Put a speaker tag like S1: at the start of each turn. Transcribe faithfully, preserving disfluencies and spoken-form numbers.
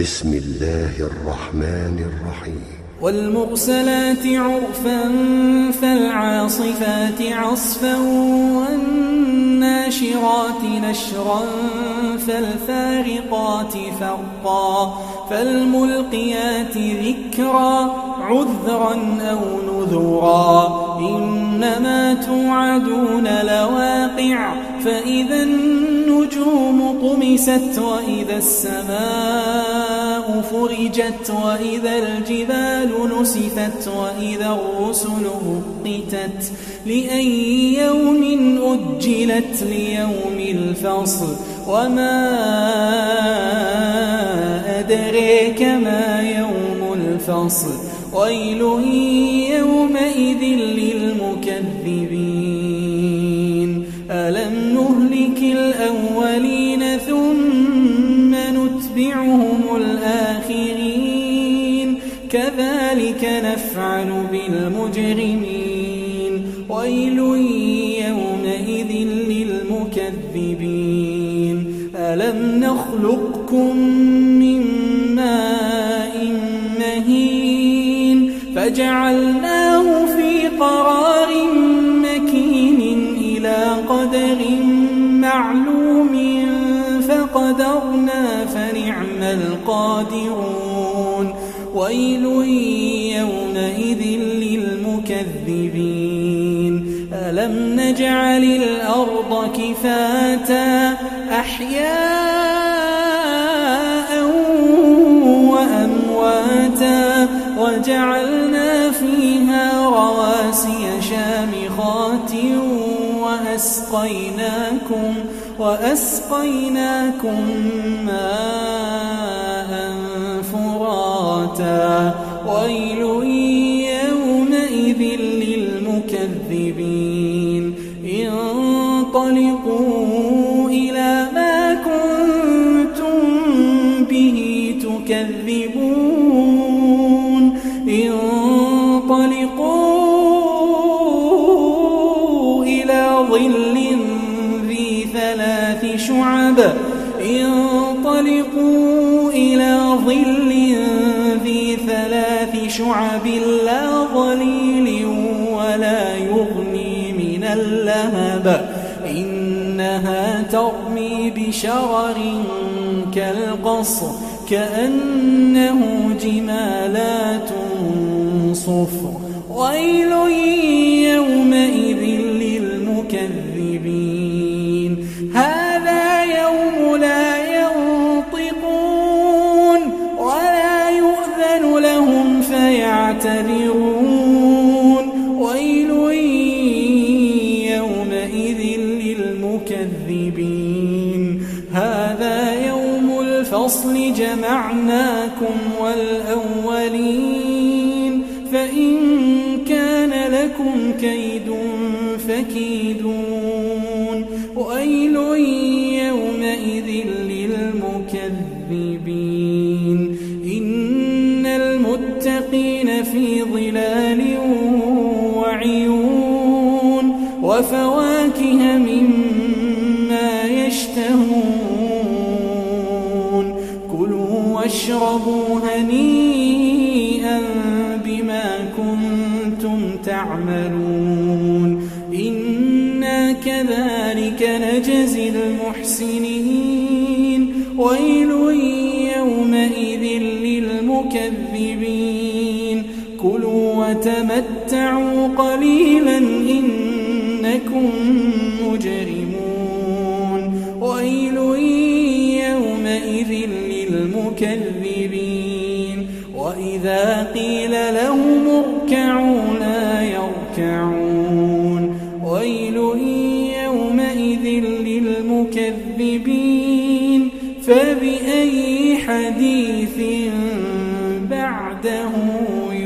S1: بسم الله الرحمن الرحيم.
S2: والمرسلات عرفا فالعاصفات عصفا والناشرات نشرا فالفارقات فرقا فالملقيات ذكرا عذرا أو نذرا إنما توعدون لواقع فإذا النجوم طمست وإذا السماء فرجت وإذا الجبال نسفت وإذا الرسل أقتت لأي يوم أجلت ليوم الفصل وما أدريك ما يوم الفصل ويل يومئذ للمكذبين ألم نهلك الأولين ثم نتبعهم الآخرين كذلك نفعل بالمجرمين ويل يومئذ للمكذبين ألم نخلقكم من ماء مهين فجعلناه في قرار مكين إلى قدر معلوم فقدرنا فنعم القادرون ويل يومئذ للمكذبين ألم نجعل الأرض كفاتا أحياء وأمواتا وجعلنا فيها رواسي شامخات وأسقيناكم وأسقيناكم ماء فراتا ويل يومئذ للمكذبين انطلقوا إلى ما كنتم به تكذبون انطلقوا إلى ظل ذي ثلاث شعب انطلقوا إلى ظل ذي ثلاث شعب لا ظليل ولا يغني من اللهب إنها ترمي بشرر كالقصر كأنه جمالات صفر ويل يومئذ للمكذبين هذا يوم لا ينطقون ولا يؤذن لهم فيعتذرون ويل يومئذ للمكذبين هذا يوم الفصل جمعناكم والأولين فإن كان لكم كيد فكيدون ويل يومئذ للمكذبين إن المتقين في ظلال وعيون وفواكه مما يشتهون كلوا واشربوا هنيئا بما كنتم تعملون إنا كذلك نجزي المحسنين ويل يومئذ للمكذبين كلوا وتمتعوا قليلا إنكم مجرمون ويل يومئذ للمكذبين وإذا قيل لهم اركعوا لا يركعون ويل يومئذ للمكذبين فبأي حديث بعده